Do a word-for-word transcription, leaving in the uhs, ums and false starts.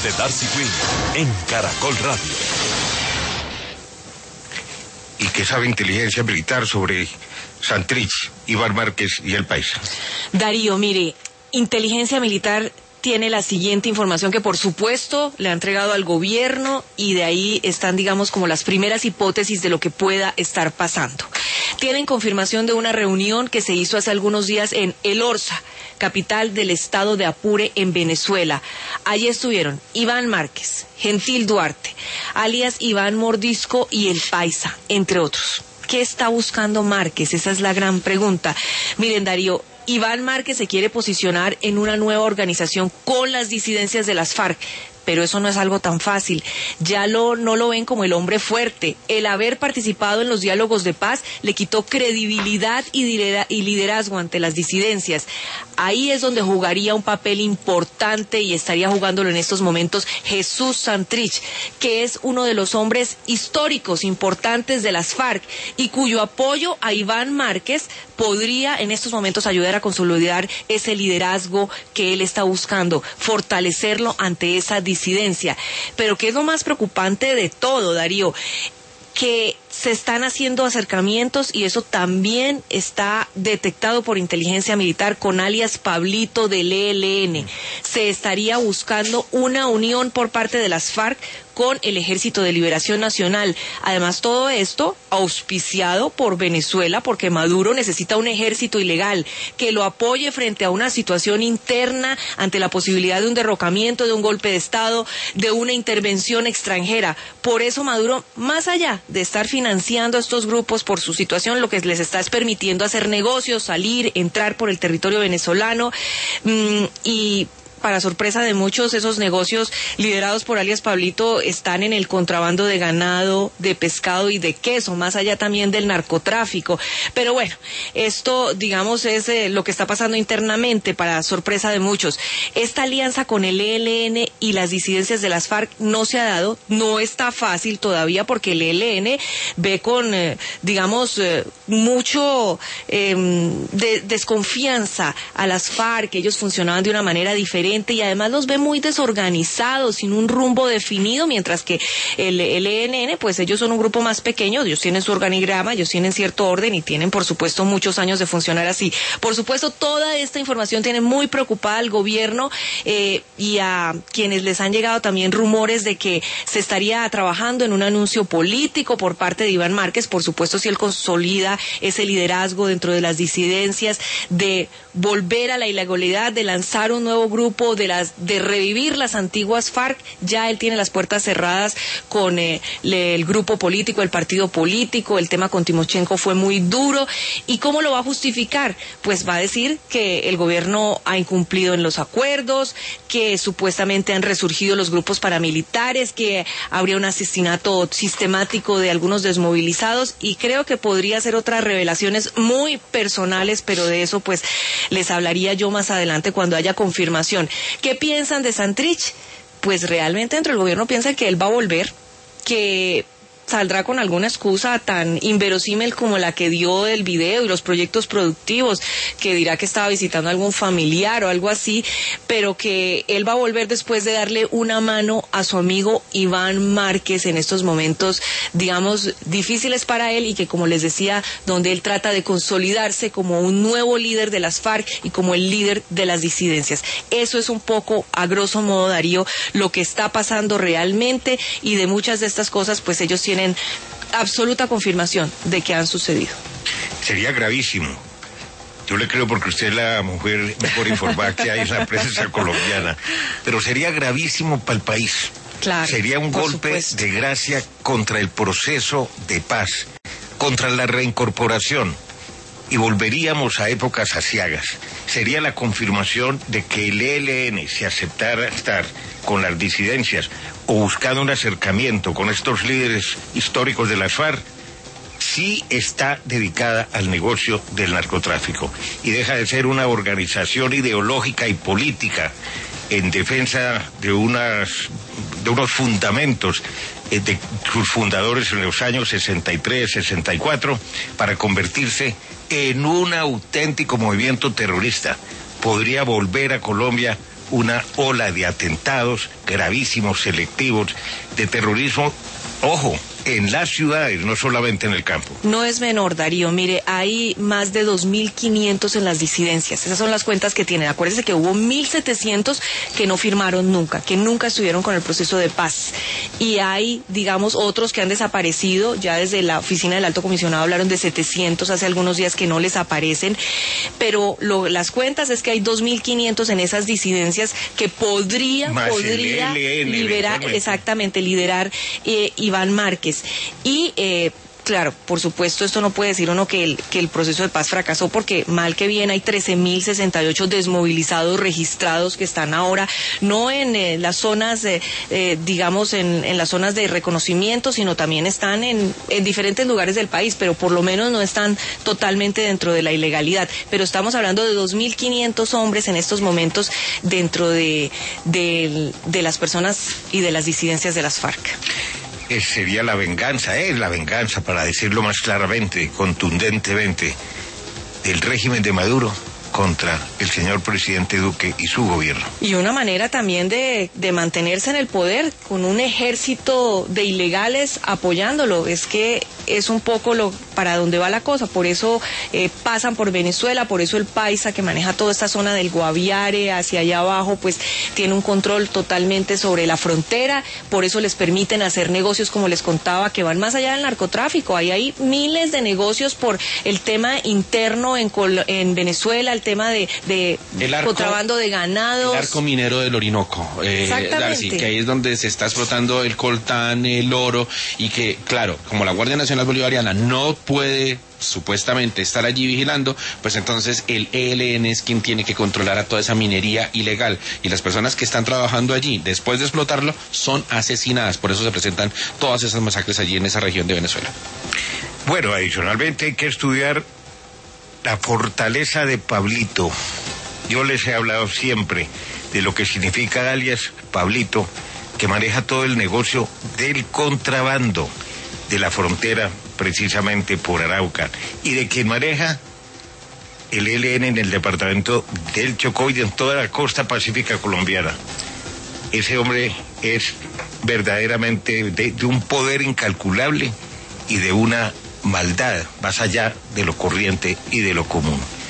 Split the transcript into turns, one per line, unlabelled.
De Darcy Quinn en Caracol Radio.
¿Y qué sabe inteligencia militar sobre Santrich, Iván Márquez y el país?
Darío, mire, inteligencia militar tiene la siguiente información que por supuesto le ha entregado al gobierno y de ahí están, digamos, como las primeras hipótesis de lo que pueda estar pasando. Tienen confirmación de una reunión que se hizo hace algunos días en El Orza, capital del estado de Apure, en Venezuela. Allí estuvieron Iván Márquez, Gentil Duarte, alias Iván Mordisco y El Paisa, entre otros. ¿Qué está buscando Márquez? Esa es la gran pregunta. Miren, Darío, Iván Márquez se quiere posicionar en una nueva organización con las disidencias de las FARC. Pero eso no es algo tan fácil. Ya lo, no lo ven como el hombre fuerte. El haber participado en los diálogos de paz le quitó credibilidad y liderazgo ante las disidencias. Ahí es donde jugaría un papel importante y estaría jugándolo en estos momentos Jesús Santrich, que es uno de los hombres históricos importantes de las FARC y cuyo apoyo a Iván Márquez podría en estos momentos ayudar a consolidar ese liderazgo que él está buscando, fortalecerlo ante esa disidencia. Pero ¿qué es lo más preocupante de todo, Darío? Que se están haciendo acercamientos y eso también está detectado por inteligencia militar con alias Pablito del E L N. Se estaría buscando una unión por parte de las FARC con el Ejército de Liberación Nacional. Además, todo esto auspiciado por Venezuela, porque Maduro necesita un ejército ilegal que lo apoye frente a una situación interna ante la posibilidad de un derrocamiento, de un golpe de Estado, de una intervención extranjera. Por eso Maduro, más allá de estar financiando a estos grupos por su situación, lo que les está es permitiendo hacer negocios, salir, entrar por el territorio venezolano mmm, y... para sorpresa de muchos, esos negocios liderados por alias Pablito están en el contrabando de ganado, de pescado y de queso, más allá también del narcotráfico. Pero bueno, esto, digamos, es eh, lo que está pasando internamente, para sorpresa de muchos. Esta alianza con el E L N y las disidencias de las FARC no se ha dado, no está fácil todavía, porque el E L N ve con, eh, digamos, eh, mucho eh, de, desconfianza a las FARC. Ellos funcionaban de una manera diferente y además los ve muy desorganizados, sin un rumbo definido, mientras que el, el E L N, pues ellos son un grupo más pequeño, ellos tienen su organigrama, ellos tienen cierto orden y tienen, por supuesto, muchos años de funcionar así. Por supuesto, toda esta información tiene muy preocupada al gobierno eh, y a quienes les han llegado también rumores de que se estaría trabajando en un anuncio político por parte de Iván Márquez, por supuesto, si él consolida ese liderazgo dentro de las disidencias, de volver a la ilegalidad, de lanzar un nuevo grupo, de las de revivir las antiguas FARC. Ya él tiene las puertas cerradas con eh, le, el grupo político, el partido político. El tema con Timochenko fue muy duro. ¿Y cómo lo va a justificar? Pues va a decir que el gobierno ha incumplido en los acuerdos, que supuestamente han resurgido los grupos paramilitares, que habría un asesinato sistemático de algunos desmovilizados, y creo que podría ser otras revelaciones muy personales, pero de eso pues les hablaría yo más adelante cuando haya confirmación. ¿Qué piensan de Santrich? Pues realmente dentro del gobierno piensan que él va a volver, que saldrá con alguna excusa tan inverosímil como la que dio del video y los proyectos productivos, que dirá que estaba visitando a algún familiar o algo así, pero que él va a volver después de darle una mano a su amigo Iván Márquez en estos momentos, digamos, difíciles para él, y que, como les decía, donde él trata de consolidarse como un nuevo líder de las FARC y como el líder de las disidencias. Eso es un poco, a grosso modo, Darío, lo que está pasando realmente, y de muchas de estas cosas, pues ellos tienen absoluta confirmación de que han sucedido.
Sería gravísimo. Yo le creo porque usted es la mujer mejor informada que hay en la prensa colombiana. Pero sería gravísimo para el país.
Claro,
sería un golpe
supuesto.
de gracia contra el proceso de paz, contra la reincorporación. Y volveríamos a épocas aciagas. Sería la confirmación de que el E L N, si aceptara estar con las disidencias o buscando un acercamiento con estos líderes históricos de las FARC, sí está dedicada al negocio del narcotráfico y deja de ser una organización ideológica y política en defensa de unas de unos fundamentos de sus fundadores en los años sesenta y tres, sesenta y cuatro, para convertirse en un auténtico movimiento terrorista. Podría volver a Colombia una ola de atentados gravísimos, selectivos, de terrorismo, ojo, en las ciudades, no solamente en el campo.
No es menor, Darío. Mire, hay más de dos mil quinientos en las disidencias. Esas son las cuentas que tienen. Acuérdese que hubo mil setecientos que no firmaron nunca, que nunca estuvieron con el proceso de paz. Y hay, digamos, otros que han desaparecido. Ya desde la oficina del Alto Comisionado hablaron de setecientos hace algunos días que no les aparecen. Pero lo, las cuentas es que hay dos mil quinientos en esas disidencias que podría,
Más
podría
el E L N,
liberar, exactamente, liderar eh, Iván Márquez. Y eh, claro, por supuesto, esto no puede decir uno que el, que el proceso de paz fracasó, porque mal que bien hay trece mil sesenta y ocho desmovilizados registrados que están ahora no en eh, las zonas, eh, eh, digamos, en, en las zonas de reconocimiento, sino también están en, en diferentes lugares del país, pero por lo menos no están totalmente dentro de la ilegalidad. Pero estamos hablando de dos mil quinientos hombres en estos momentos dentro de, de, de las personas y de las disidencias de las FARC.
Sería la venganza, es la venganza, para decirlo más claramente, contundentemente, del régimen de Maduro contra el señor presidente Duque y su gobierno.
Y una manera también de, de mantenerse en el poder, con un ejército de ilegales apoyándolo. Es que es un poco lo para dónde va la cosa. Por eso eh, pasan por Venezuela, por eso el Paisa, que maneja toda esta zona del Guaviare hacia allá abajo, pues tiene un control totalmente sobre la frontera. Por eso les permiten hacer negocios, como les contaba, que van más allá del narcotráfico. Ahí hay miles de negocios por el tema interno en, Col en Venezuela, el tema de, de arco, contrabando de ganados.
El arco minero del Orinoco. Eh,
Exactamente.
Darcy, que ahí es donde se está explotando el coltán, el oro, y que, claro, como la Guardia Nacional Bolivariana no puede supuestamente estar allí vigilando, pues entonces el E L N es quien tiene que controlar a toda esa minería ilegal, y las personas que están trabajando allí después de explotarlo son asesinadas. Por eso se presentan todas esas masacres allí en esa región de Venezuela.
Bueno, adicionalmente hay que estudiar la fortaleza de Pablito. Yo les he hablado siempre de lo que significa alias Pablito, que maneja todo el negocio del contrabando de la frontera, precisamente por Arauca, y de quien maneja el E L N en el departamento del Chocó y en toda la costa pacífica colombiana. Ese hombre es verdaderamente de, de un poder incalculable y de una maldad más allá de lo corriente y de lo común.